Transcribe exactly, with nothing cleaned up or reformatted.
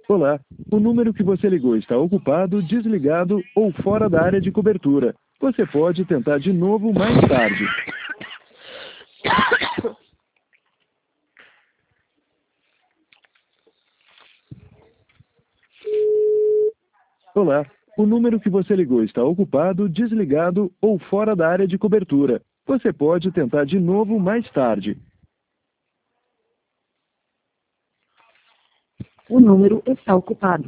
Olá, o número que você ligou está ocupado, desligado ou fora da área de cobertura. Você pode tentar de novo mais tarde. Olá, o número que você ligou está ocupado, desligado ou fora da área de cobertura. Você pode tentar de novo mais tarde. O número está ocupado.